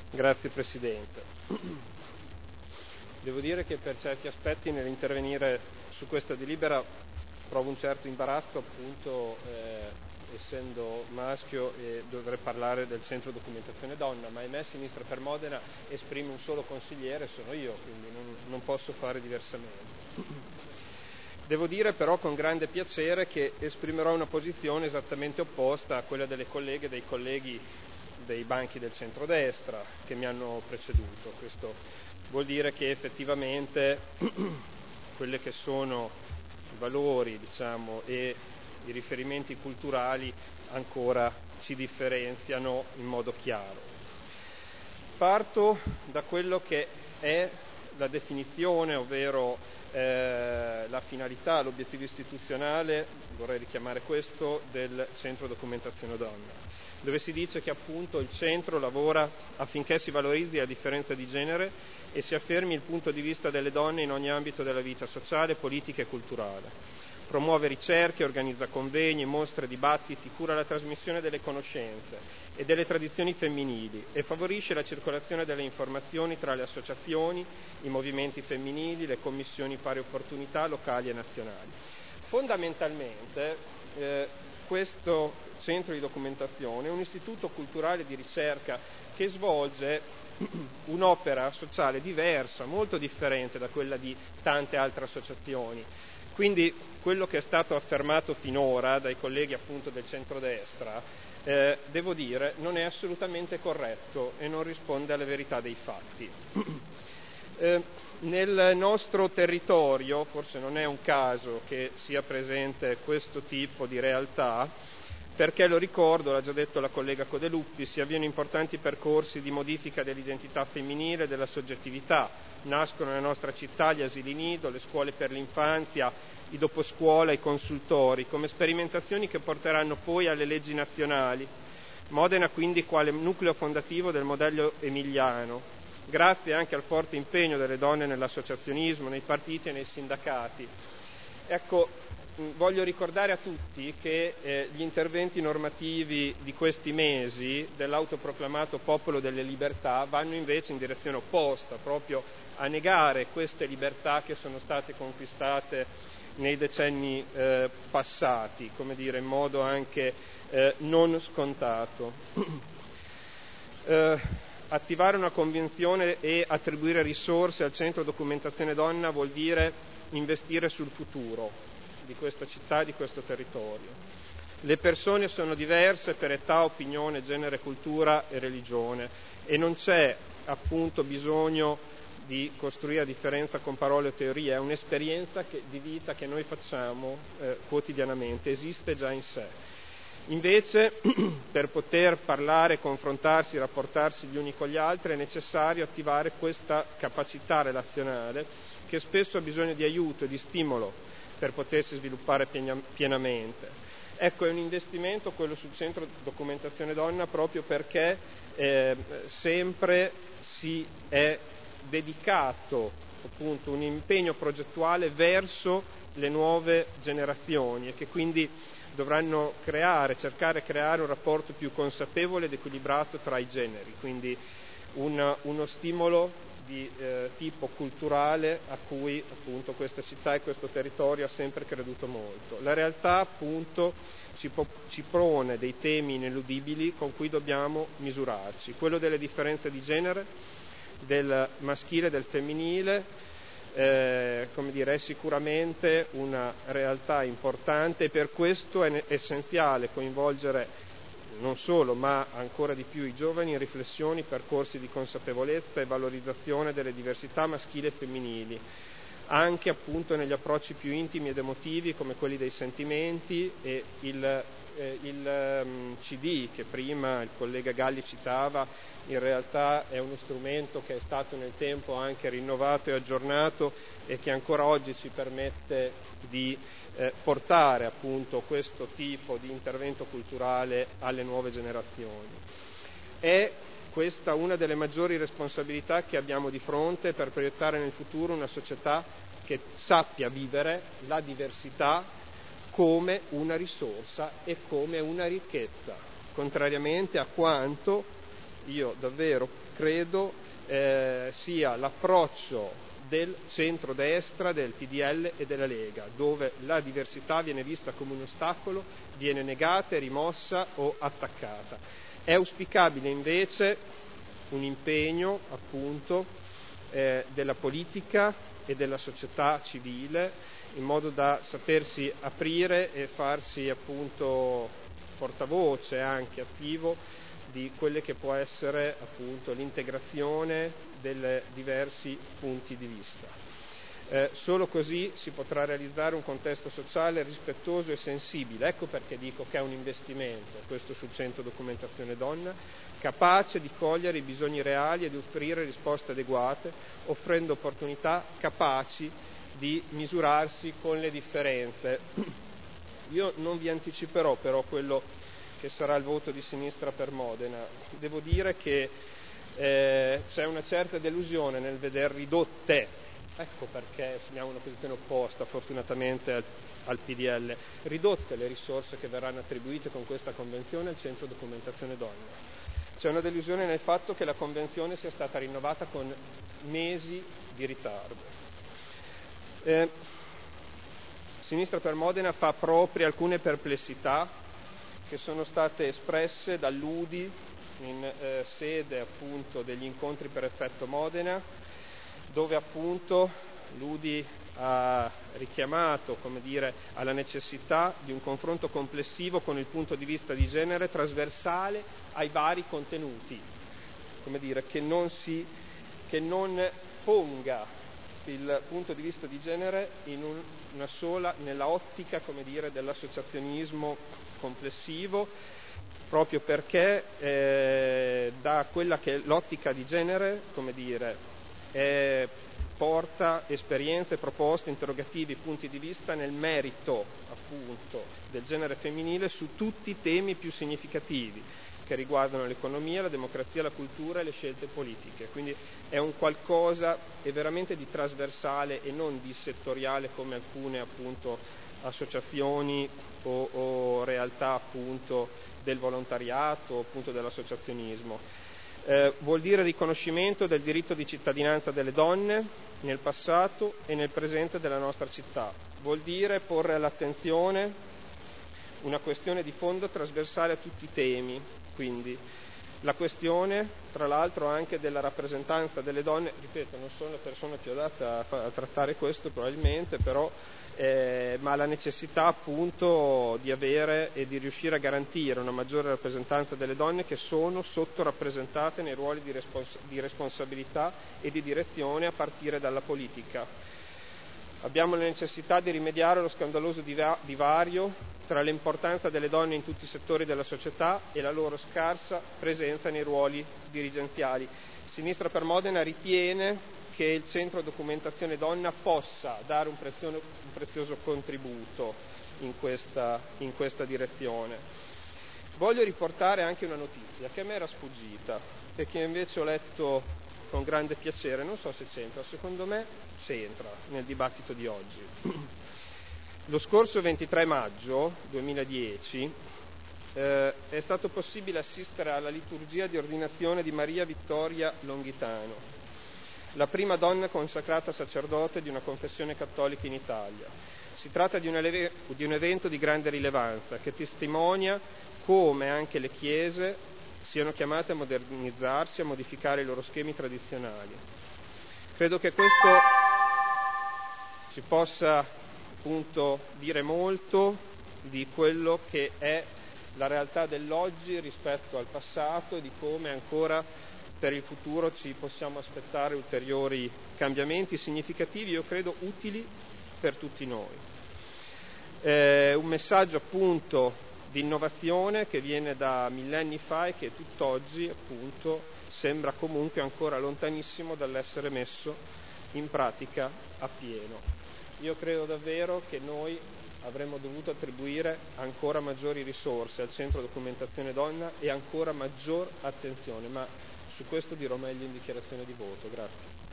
Grazie Presidente. Devo dire che per certi aspetti nell'intervenire su questa delibera provo un certo imbarazzo, appunto essendo maschio e dovrei parlare del Centro Documentazione Donna, ma ahimè Sinistra per Modena esprime un solo consigliere, sono io, quindi non posso fare diversamente. Devo dire però con grande piacere che esprimerò una posizione esattamente opposta a quella delle colleghe e dei colleghi dei banchi del centrodestra che mi hanno preceduto. Questo vuol dire che effettivamente quelli che sono i valori, diciamo, e i riferimenti culturali ancora ci differenziano in modo chiaro. Parto da quello che è la definizione, ovvero la finalità, l'obiettivo istituzionale, vorrei richiamare questo, del Centro Documentazione Donna, dove si dice che appunto il centro lavora affinché si valorizzi la differenza di genere e si affermi il punto di vista delle donne in ogni ambito della vita sociale, politica e culturale. Promuove ricerche, organizza convegni, mostre, dibattiti, cura la trasmissione delle conoscenze e delle tradizioni femminili e favorisce la circolazione delle informazioni tra le associazioni, i movimenti femminili, le commissioni pari opportunità locali e nazionali. Fondamentalmente questo centro di documentazione è un istituto culturale di ricerca che svolge un'opera sociale diversa, molto differente da quella di tante altre associazioni. Quindi quello che è stato affermato finora dai colleghi appunto del centrodestra, devo dire, non è assolutamente corretto e non risponde alla verità dei fatti. Nel nostro territorio, forse non è un caso che sia presente questo tipo di realtà, perché lo ricordo, l'ha già detto la collega Codeluppi, si avviano importanti percorsi di modifica dell'identità femminile e della soggettività. Nascono nella nostra città gli asili nido, le scuole per l'infanzia, i doposcuola, i consultori, come sperimentazioni che porteranno poi alle leggi nazionali. Modena quindi quale nucleo fondativo del modello emiliano, grazie anche al forte impegno delle donne nell'associazionismo, nei partiti e nei sindacati. Ecco, voglio ricordare a tutti che gli interventi normativi di questi mesi dell'autoproclamato popolo delle libertà vanno invece in direzione opposta, proprio a negare queste libertà che sono state conquistate nei decenni passati, come dire, in modo anche non scontato. Attivare una convenzione e attribuire risorse al Centro Documentazione Donna vuol dire investire sul futuro di questa città e di questo territorio. Le persone sono diverse per età, opinione, genere, cultura e religione e non c'è appunto bisogno di costruire la differenza con parole o teorie, è un'esperienza di vita che noi facciamo quotidianamente, esiste già in sé. Invece, per poter parlare, confrontarsi, rapportarsi gli uni con gli altri, è necessario attivare questa capacità relazionale che spesso ha bisogno di aiuto e di stimolo per potersi sviluppare pienamente. Ecco, è un investimento quello sul Centro Documentazione Donna proprio perché sempre si è dedicato appunto un impegno progettuale verso le nuove generazioni e che quindi dovranno cercare di creare un rapporto più consapevole ed equilibrato tra i generi, quindi uno stimolo di tipo culturale a cui appunto questa città e questo territorio ha sempre creduto molto. La realtà appunto ci pone dei temi ineludibili con cui dobbiamo misurarci, quello delle differenze di genere, del maschile e del femminile, come dire, è sicuramente una realtà importante e per questo è essenziale coinvolgere non solo, ma ancora di più i giovani in riflessioni, percorsi di consapevolezza e valorizzazione delle diversità maschili e femminili, anche appunto negli approcci più intimi ed emotivi come quelli dei sentimenti e il CD che prima il collega Galli citava in realtà è uno strumento che è stato nel tempo anche rinnovato e aggiornato e che ancora oggi ci permette di portare appunto questo tipo di intervento culturale alle nuove generazioni. È questa una delle maggiori responsabilità che abbiamo di fronte per proiettare nel futuro una società che sappia vivere la diversità come una risorsa e come una ricchezza, contrariamente a quanto io davvero credo sia l'approccio del centrodestra, del PDL e della Lega, dove la diversità viene vista come un ostacolo, viene negata, rimossa o attaccata. È auspicabile invece un impegno appunto della politica e della società civile in modo da sapersi aprire e farsi appunto portavoce anche attivo di quelle che può essere appunto l'integrazione dei diversi punti di vista. Solo così si potrà realizzare un contesto sociale rispettoso e sensibile. Ecco perché dico che è un investimento, questo sul Centro Documentazione Donna, capace di cogliere i bisogni reali e di offrire risposte adeguate, offrendo opportunità capaci di misurarsi con le differenze. Io non vi anticiperò però quello che sarà il voto di Sinistra per Modena. Devo dire che c'è una certa delusione nel veder ridotte, ecco perché abbiamo una posizione opposta fortunatamente al PDL, ridotte le risorse che verranno attribuite con questa convenzione al Centro Documentazione Donna. C'è una delusione nel fatto che la convenzione sia stata rinnovata con mesi di ritardo. Sinistra per Modena fa proprie alcune perplessità che sono state espresse dall'UDI in sede appunto degli incontri per effetto Modena, dove appunto l'UDI ha richiamato, come dire, alla necessità di un confronto complessivo con il punto di vista di genere trasversale ai vari contenuti, come dire, che non ponga il punto di vista di genere in una sola, nella ottica, come dire, dell'associazionismo complessivo, proprio perché da quella che è l'ottica di genere, come dire, porta esperienze, proposte, interrogativi, punti di vista nel merito appunto del genere femminile su tutti i temi più significativi che riguardano l'economia, la democrazia, la cultura e le scelte politiche. Quindi è un qualcosa è veramente di trasversale e non di settoriale come alcune appunto associazioni o realtà appunto del volontariato o appunto dell'associazionismo. Vuol dire riconoscimento del diritto di cittadinanza delle donne nel passato e nel presente della nostra città. Vuol dire porre all'attenzione una questione di fondo trasversale a tutti i temi, quindi la questione, tra l'altro, anche della rappresentanza delle donne, ripeto, non sono la persona più adatta a trattare questo probabilmente, però ma la necessità appunto di avere e di riuscire a garantire una maggiore rappresentanza delle donne che sono sottorappresentate nei ruoli di responsabilità e di direzione a partire dalla politica. Abbiamo la necessità di rimediare allo scandaloso divario tra l'importanza delle donne in tutti i settori della società e la loro scarsa presenza nei ruoli dirigenziali. Sinistra per Modena ritiene che il Centro Documentazione Donna possa dare un prezioso contributo in questa direzione. Voglio riportare anche una notizia che a me era sfuggita e che invece ho letto con grande piacere, non so se c'entra, secondo me c'entra nel dibattito di oggi. Lo scorso 23 maggio 2010 è stato possibile assistere alla liturgia di ordinazione di Maria Vittoria Longhitano, la prima donna consacrata sacerdote di una confessione cattolica in Italia. Si tratta di un evento di grande rilevanza che testimonia come anche le chiese siano chiamate a modernizzarsi, a modificare i loro schemi tradizionali. Credo che questo ci possa appunto dire molto di quello che è la realtà dell'oggi rispetto al passato e di come ancora per il futuro ci possiamo aspettare ulteriori cambiamenti significativi, io credo utili per tutti noi. Un messaggio appunto di innovazione che viene da millenni fa e che tutt'oggi appunto sembra comunque ancora lontanissimo dall'essere messo in pratica appieno. Io credo davvero che noi avremmo dovuto attribuire ancora maggiori risorse al Centro Documentazione Donna e ancora maggior attenzione, ma su questo dirò meglio in dichiarazione di voto. Grazie.